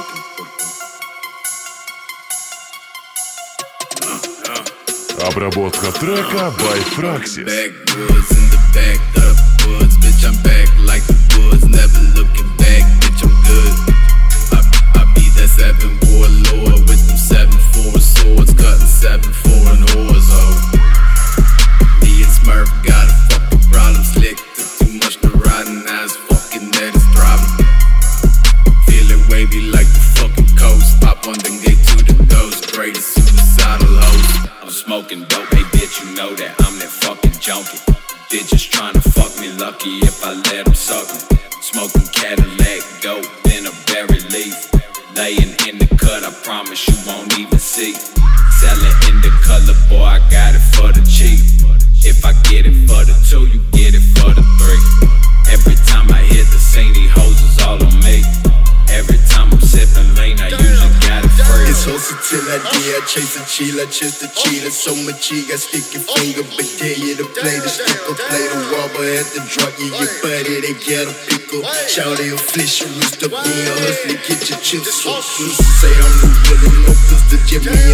Обработка трека by Fraxis. Backwoods in the back of the woods, bitch, I'm back like the woods, never looking back, bitch, I'm good. I be that 7 warlord with them 7 foreign swords, cutting 7 foreign whores, oh. Me and Smurf got a fucking problem, slick, took too much to ride and now it's fucking that is throbbing. Feeling wavy like the fucking coast, pop on then gate to the ghost, greatest suicidal host. I'm smoking dope, hey bitch, you know that I'm that fucking junkie. Bitches tryna fuck me, lucky if I let them suck me. Smoking Cadillac, dope in a berry leaf. Laying in the cut, I promise you won't even see. Selling in the color, boy, I got it for the cheap. If I get it for the 2, you get it for the 3. Every time I hit the scene, these hoes is all on me. Every time I'm sipping lean, I usually got it free. It's hustle till I die, I chase a chill, I chase the cheetah. So much cheek, I stick your finger, but dare you to play the sticker. Play the rubber at the drug, you get buddy, they get a pickle. Shout out Fletcher, used to be a hustler, get your chips. So say I'm the villain, no pistol, Jimmy